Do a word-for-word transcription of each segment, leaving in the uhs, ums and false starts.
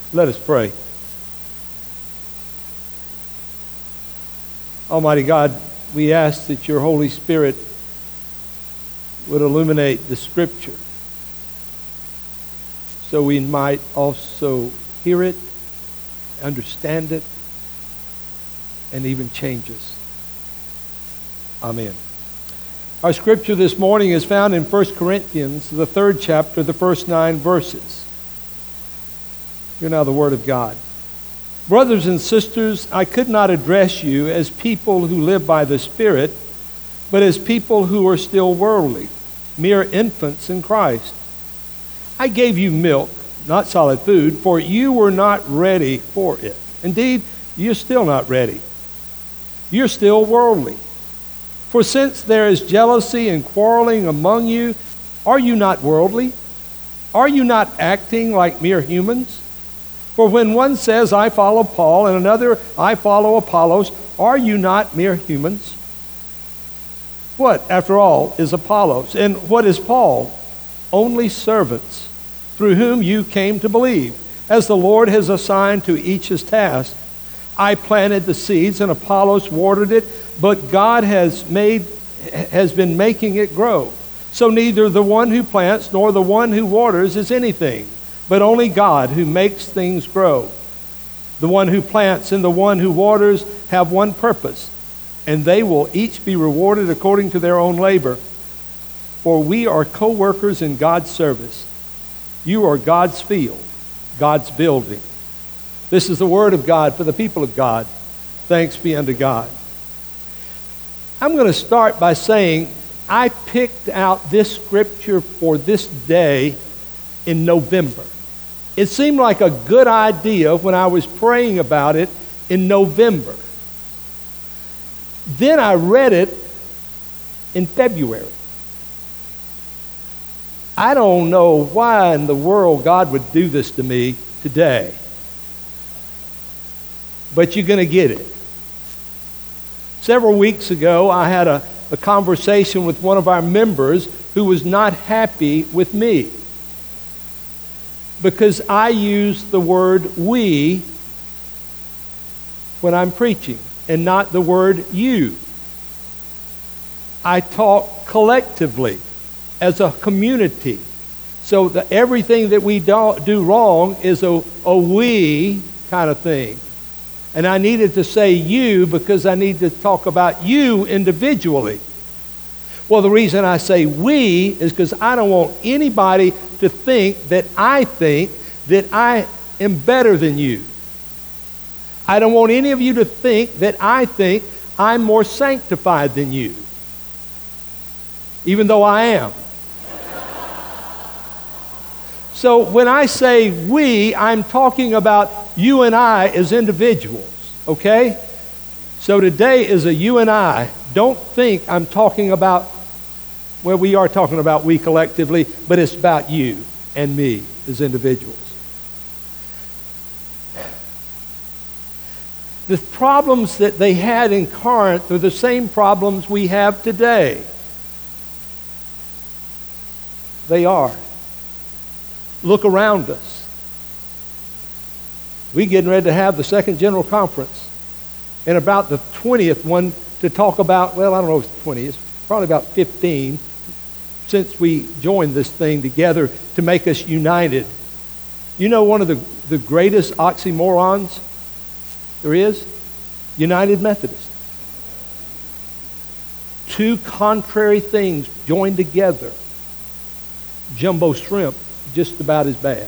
Let us pray. Almighty God, we ask that your Holy Spirit would illuminate the Scripture so we might also hear it, understand it, and even change us. Amen. Our Scripture this morning is found in First Corinthians, the third chapter, the first nine verses. Hear now the Word of God. Brothers and sisters, I could not address you as people who live by the Spirit, but as people who are still worldly, mere infants in Christ. I gave you milk, not solid food, for you were not ready for it. Indeed, you're still not ready. You're still worldly. For since there is jealousy and quarreling among you, are you not worldly? Are you not acting like mere humans? For when one says, I follow Paul, and another, I follow Apollos, are you not mere humans? What, after all, is Apollos? And what is Paul? Only servants, through whom you came to believe, as the Lord has assigned to each his task. I planted the seeds, and Apollos watered it, but God has made has been making it grow. So neither the one who plants nor the one who waters is anything, but only God who makes things grow. The one who plants and the one who waters have one purpose, and they will each be rewarded according to their own labor. For we are co-workers in God's service. You are God's field, God's building. This is the word of God for the people of God. Thanks be unto God. I'm going to start by saying I picked out this scripture for this day in November. It seemed like a good idea when I was praying about it in November. Then I read it in February. I don't know why in the world God would do this to me today. But you're going to get it. Several weeks ago, I had a, a conversation with one of our members who was not happy with me because I use the word we when I'm preaching and not the word you. I talk collectively as a community. So that everything that we don't do wrong is a, a we kind of thing. And I needed to say you because I need to talk about you individually. Well, the reason I say we is because I don't want anybody to think that I think that I am better than you. I don't want any of you to think that I think I'm more sanctified than you, even though I am. So when I say we, I'm talking about you and I as individuals, okay? So today is a you and I. Don't think I'm talking about, well, we are talking about we collectively, but it's about you and me as individuals. The problems that they had in Corinth are the same problems we have today. They are. Look around us. We're getting ready to have the second general conference and about the twentieth one to talk about, well, I don't know if it's the twentieth, it's probably about fifteen since we joined this thing together to make us united. You know one of the, the greatest oxymorons there is? United Methodist. Two contrary things joined together. Jumbo shrimp, just about as bad.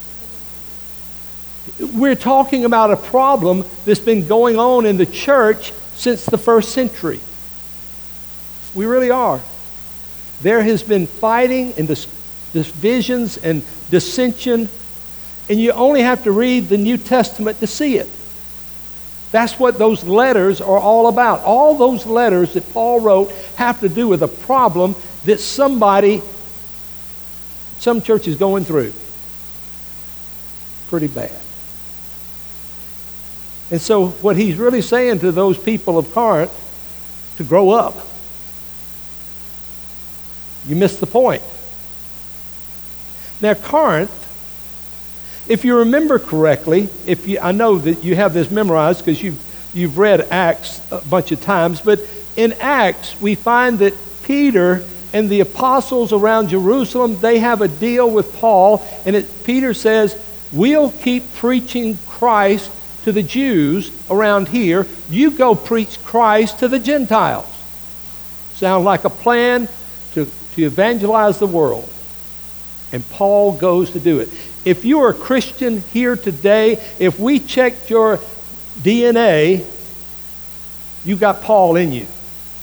We're talking about a problem that's been going on in the church since the first century. We really are. There has been fighting and dis- divisions and dissension, and you only have to read the New Testament to see it. That's what those letters are all about. All those letters that Paul wrote have to do with a problem that somebody, some church is going through. Pretty bad. And so what he's really saying to those people of Corinth, to grow up. You missed the point. Now Corinth If you remember correctly, if you, I know that you have this memorized because you've, you've read Acts a bunch of times, but in Acts we find that Peter and the apostles around Jerusalem, they have a deal with Paul, and it, Peter says, we'll keep preaching Christ to the Jews around here. You go preach Christ to the Gentiles. Sound like a plan to, to evangelize the world. And Paul goes to do it. If you are a Christian here today, if we checked your D N A, you got Paul in you.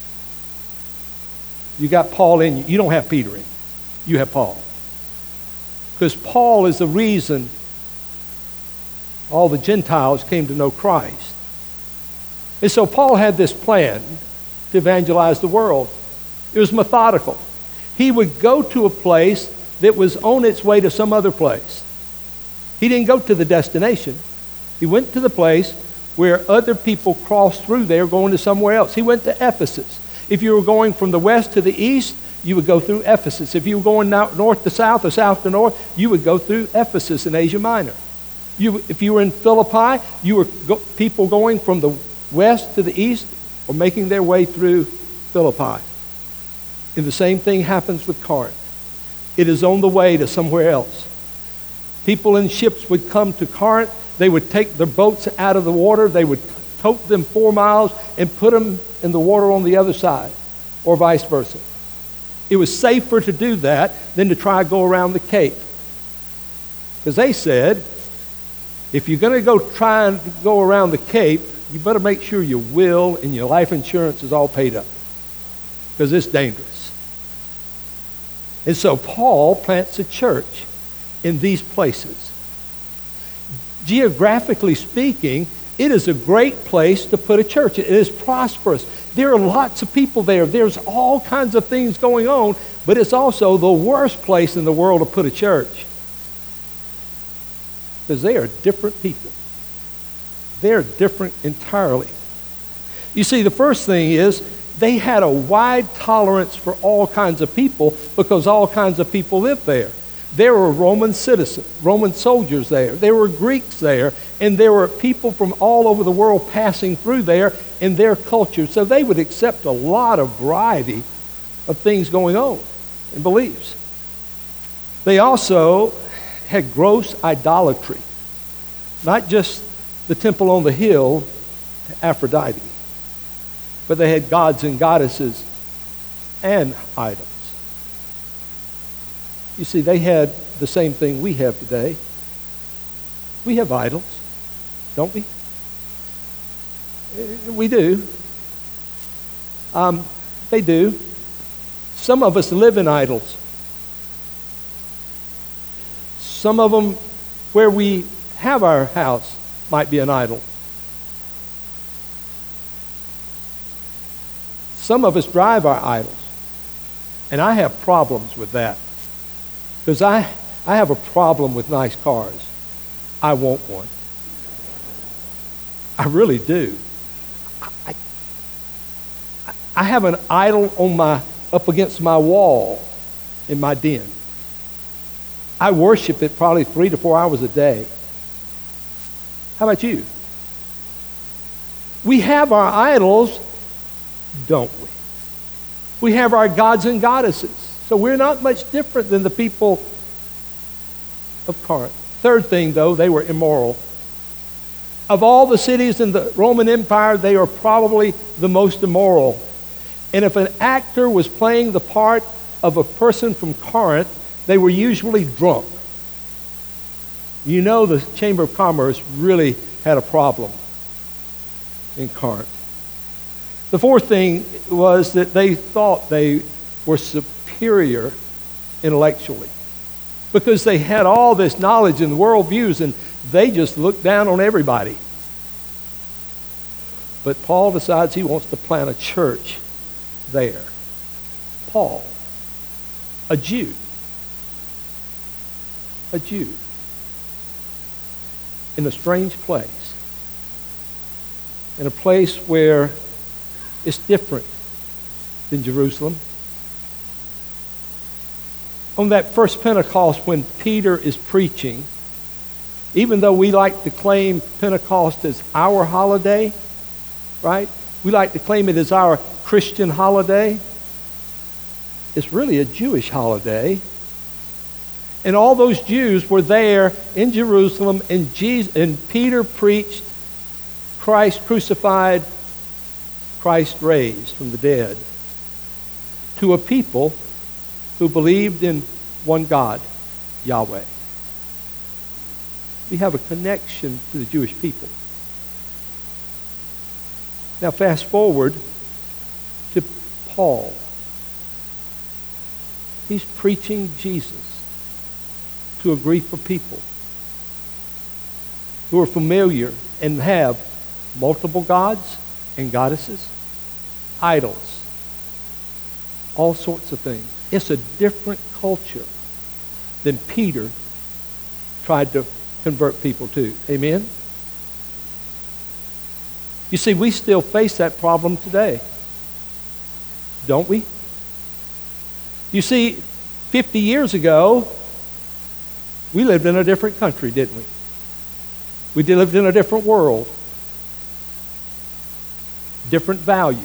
You got Paul in you. You don't have Peter in you. You have Paul. Because Paul is the reason all the Gentiles came to know Christ. And so Paul had this plan to evangelize the world. It was methodical. He would go to a place that was on its way to some other place. He didn't go to the destination. He went to the place where other people crossed through there going to somewhere else. He went to Ephesus. If you were going from the west to the east, you would go through Ephesus. If you were going north to south or south to north, you would go through Ephesus in Asia Minor. You, if you were in Philippi, you were go, people going from the west to the east or making their way through Philippi. And the same thing happens with Corinth. It is on the way to somewhere else. People in ships would come to Corinth. They would take their boats out of the water. They would tote them four miles and put them in the water on the other side, or vice versa. It was safer to do that than to try to go around the Cape. Because they said, if you're going to go try and go around the Cape, you better make sure your will and your life insurance is all paid up. Because it's dangerous. And so Paul plants a church in these places. Geographically speaking, it is a great place to put a church. It is prosperous. There are lots of people there. There's all kinds of things going on, but it's also the worst place in the world to put a church. Because they are different people. They're different entirely. You see, the first thing is they had a wide tolerance for all kinds of people because all kinds of people lived there. There were Roman citizens, Roman soldiers there. There were Greeks there. And there were people from all over the world passing through there in their culture. So they would accept a lot of variety of things going on and beliefs. They also had gross idolatry. Not just the temple on the hill to Aphrodite, but they had gods and goddesses and idols. You see, they had the same thing we have today. We have idols, don't we? We do. Um, they do. Some of us live in idols. Some of them, where we have our house, might be an idol. Some of us drive our idols. And I have problems with that. Because I, I have a problem with nice cars. I want one. I really do. I, I, I have an idol on my, up against my wall in my den. I worship it probably three to four hours a day. How about you? We have our idols, don't we? We have our gods and goddesses. So we're not much different than the people of Corinth. Third thing, though, they were immoral. Of all the cities in the Roman Empire, they are probably the most immoral. And if an actor was playing the part of a person from Corinth, they were usually drunk. You know the Chamber of Commerce really had a problem in Corinth. The fourth thing was that they thought they were superior intellectually because they had all this knowledge and worldviews and they just looked down on everybody. But Paul decides he wants to plant a church there. Paul, a Jew, a Jew in a strange place, in a place where it's different than Jerusalem. On that first Pentecost when Peter is preaching, Even though we like to claim Pentecost as our holiday, right? We like to claim it as our Christian holiday. It's really a Jewish holiday. And all those Jews were there in Jerusalem, and, Jesus, and Peter preached Christ crucified, Christ raised from the dead, to a people who believed in one God, Yahweh. We have a connection to the Jewish people. Now fast forward to Paul. He's preaching Jesus to a group of people who are familiar and have multiple gods and goddesses, idols, all sorts of things. It's a different culture than Peter tried to convert people to. Amen? You see, we still face that problem today, don't we? You see, fifty years ago, we lived in a different country, didn't we? We lived in a different world, different values.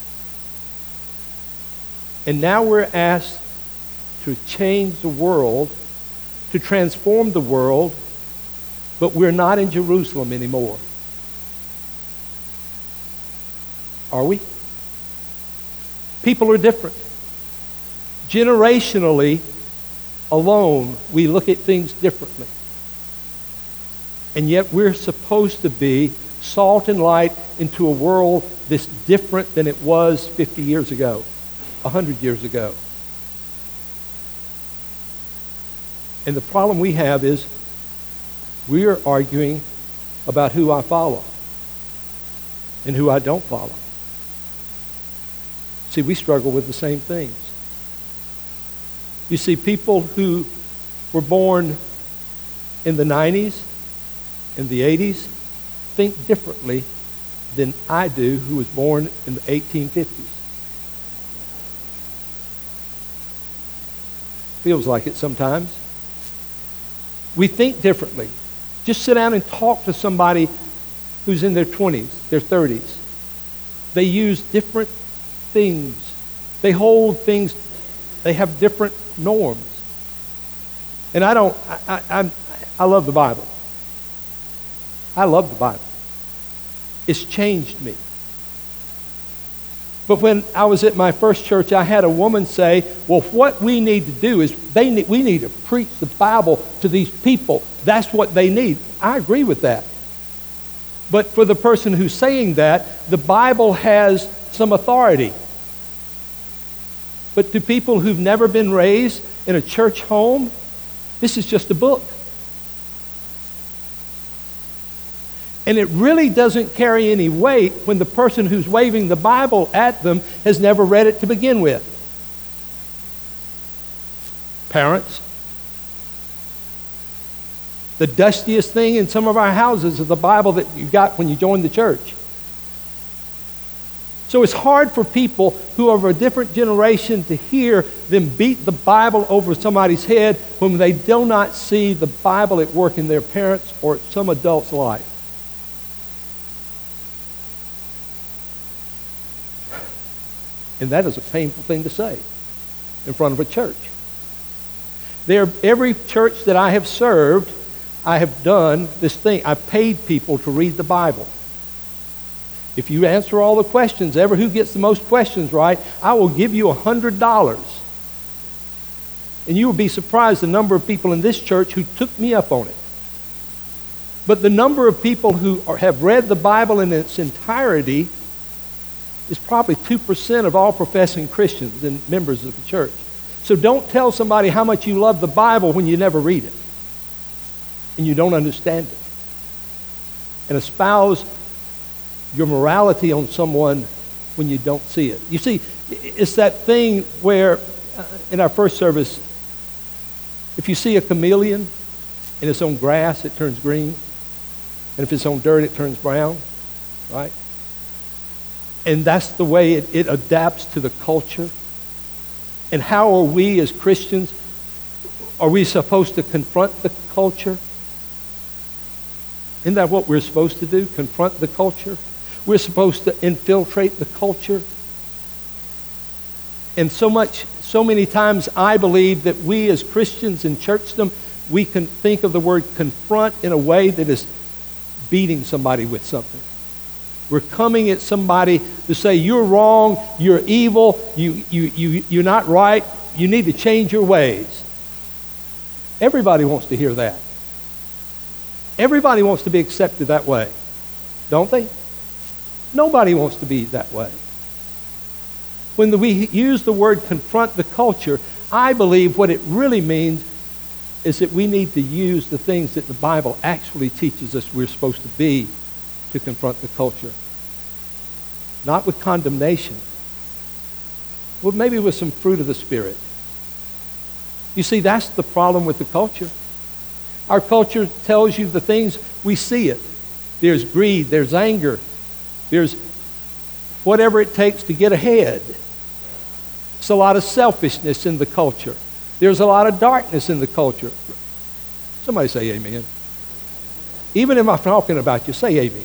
And now we're asked to change the world, to transform the world, but we're not in Jerusalem anymore. Are we? People are different. Generationally alone, we look at things differently. And yet we're supposed to be salt and light into a world that's different than it was fifty years ago, one hundred years ago. And the problem we have is we are arguing about who I follow and who I don't follow. See, we struggle with the same things. You see, people who were born in the nineties, in the eighties, think differently than I do, who was born in the eighteen fifties. Feels like it sometimes. We think differently. Just sit down and talk to somebody who's in their twenties, their thirties. They use different things. They hold things, they have different norms. And I don't, I, I, I, I love the Bible. I love the Bible. It's changed me. But when I was at my first church, I had a woman say, well, what we need to do is they need, we need to preach the Bible to these people. That's what they need. I agree with that. But for the person who's saying that, the Bible has some authority. But to people who've never been raised in a church home, this is just a book. And it really doesn't carry any weight when the person who's waving the Bible at them has never read it to begin with. Parents, the dustiest thing in some of our houses is the Bible that you got when you joined the church. So it's hard for people who are of a different generation to hear them beat the Bible over somebody's head when they do not see the Bible at work in their parents' or some adult's life. And that is a painful thing to say in front of a church. There, every church that I have served, I have done this thing. I paid people to read the Bible. If you answer all the questions, ever who gets the most questions right, I will give you one hundred dollars. And you will be surprised the number of people in this church who took me up on it. But the number of people who are, have read the Bible in its entirety is probably two percent of all professing Christians and members of the church. So don't tell somebody how much you love the Bible when you never read it and you don't understand it. And espouse your morality on someone when you don't see it. You see, it's that thing where uh, in our first service, if you see a chameleon and it's on grass, it turns green. And if it's on dirt, it turns brown, right? And that's the way it, it adapts to the culture. And how are we as Christians, are we supposed to confront the culture? Isn't that what we're supposed to do? Confront the culture? We're supposed to infiltrate the culture. And so much, so many times I believe that we as Christians in churchdom, we can think of the word confront in a way that is beating somebody with something. We're coming at somebody to say, you're wrong, you're evil, you, you, you, you're not right, you need to change your ways. Everybody wants to hear that. Everybody wants to be accepted that way, don't they? Nobody wants to be that way. When the, we use the word confront the culture, I believe what it really means is that we need to use the things that the Bible actually teaches us we're supposed to be to confront the culture. Not with condemnation, well, maybe with some fruit of the Spirit. You see, that's the problem with the culture. Our culture tells you the things, we see it. There's greed, there's anger, there's whatever it takes to get ahead. There's a lot of selfishness in the culture. There's a lot of darkness in the culture. Somebody say amen. Even if I'm talking about you, say amen.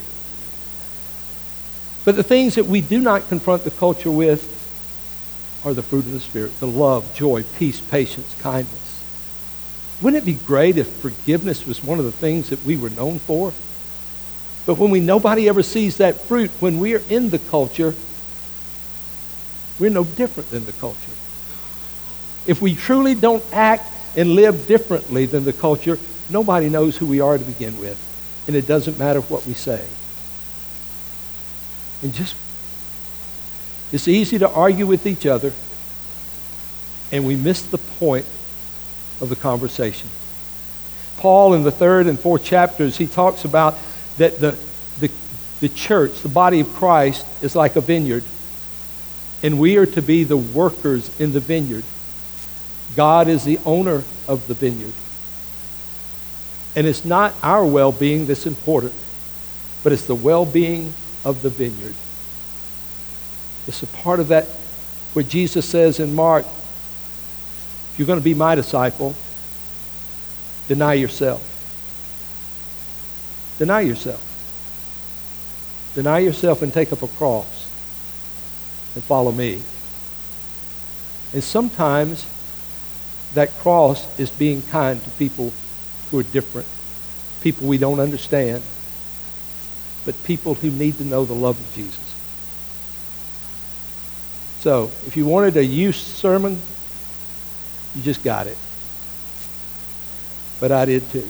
But the things that we do not confront the culture with are the fruit of the Spirit, the love, joy, peace, patience, kindness. Wouldn't it be great if forgiveness was one of the things that we were known for? But when we nobody ever sees that fruit, when we are in the culture, we're no different than the culture. If we truly don't act and live differently than the culture, nobody knows who we are to begin with. And it doesn't matter what we say. And just, it's easy to argue with each other, and we miss the point of the conversation. Paul, in the third and fourth chapters, he talks about that the, the, the church, the body of Christ, is like a vineyard, and we are to be the workers in the vineyard. God is the owner of the vineyard. And it's not our well-being that's important, but it's the well-being of the vineyard. It's a part of that where Jesus says in Mark, if you're going to be my disciple, deny yourself. Deny yourself. Deny yourself and take up a cross and follow me. And sometimes that cross is being kind to people who are different, people we don't understand, but people who need to know the love of Jesus. So, if you wanted a youth sermon, you just got it. But I did too.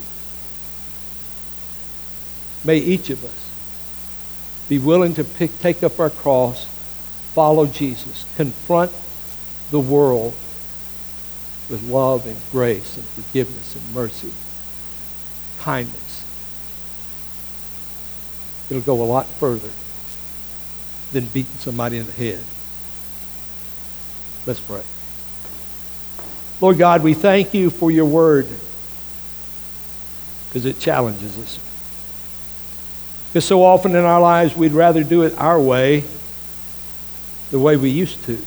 May each of us be willing to pick, take up our cross, follow Jesus, confront the world with love and grace and forgiveness and mercy, kindness. It'll go a lot further than beating somebody in the head. Let's pray. Lord God, we thank you for your word because it challenges us. Because so often in our lives we'd rather do it our way, the way we used to.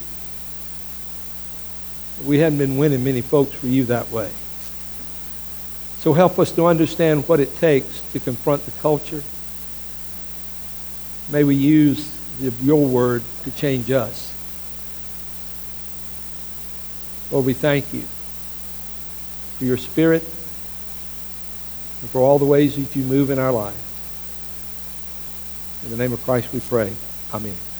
We hadn't been winning many folks for you that way. So help us to understand what it takes to confront the culture. May we use the, your word to change us. Lord, we thank you for your Spirit and for all the ways that you move in our life. In the name of Christ we pray. Amen.